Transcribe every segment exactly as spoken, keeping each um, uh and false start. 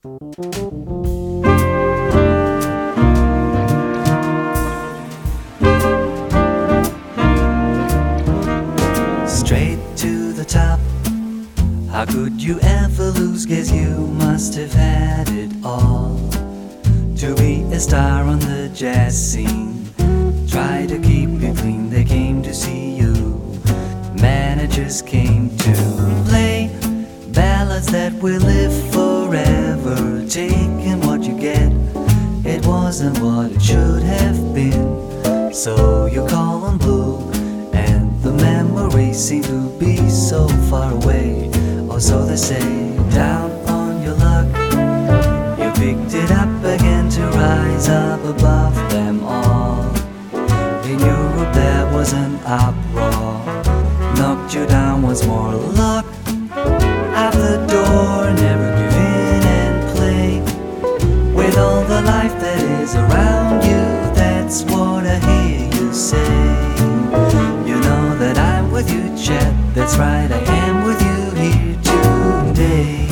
Straight to the top. How could you ever lose? Guess you must have had it all. To be a star on the jazz scene, try to keep it clean. They came to see you, managers came to play ballads that will live forever. Taking what you get, it wasn't what it should have been. So you call on blue, and the memories seem to be so far away. Or so they say. Down on your luck, you picked it up again to rise up above them all. In Europe there was an uproar, knocked you down once more. Lock out the door, never give in and play with all the life that is around you. That's what I hear you say. You know that I'm with you, Chet. That's right, I am with you here today.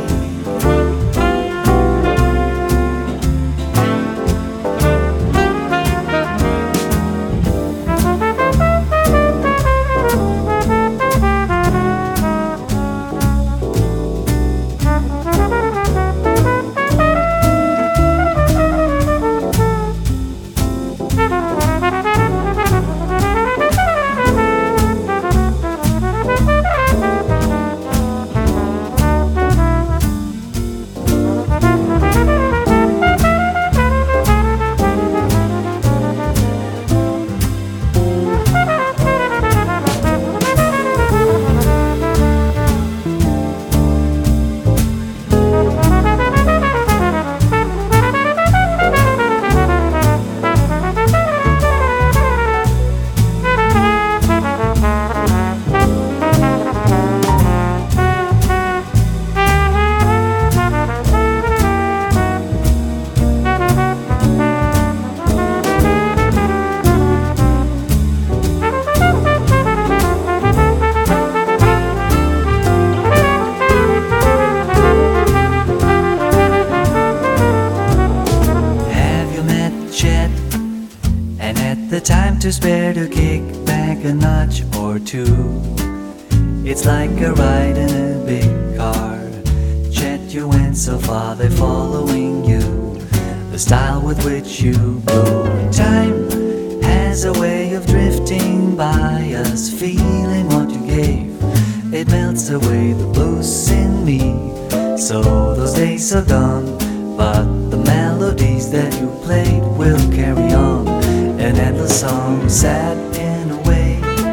The time to spare to kick back a notch or two. It's like a ride in a big car. Chet, you went so far, they're following you. The style with which you go. Time has a way of drifting by us, feeling what you gave. It melts away the blues in me. So those days are gone, but the melodies that you played will carry on. An endless song, sad in a way.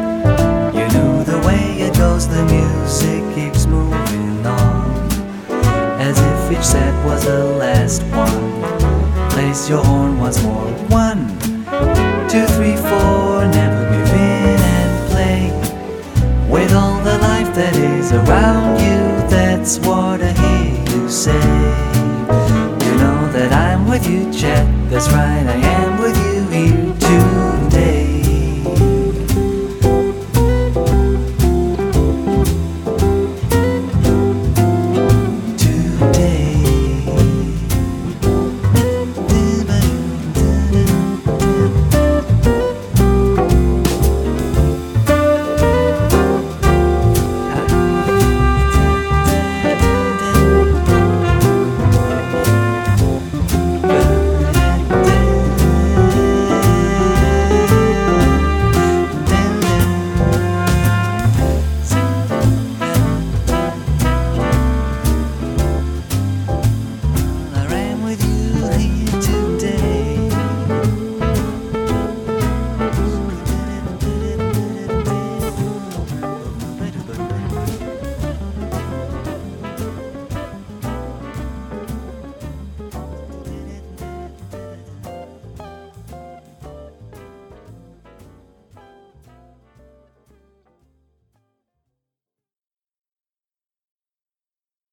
You knew the way it goes, the music keeps moving on, as if each set was the last one. Place your horn once more. One, two, three, four. Never give in and play with all the life that is around you. That's what I hear you say. You know that I'm with you, Chet. That's right, I am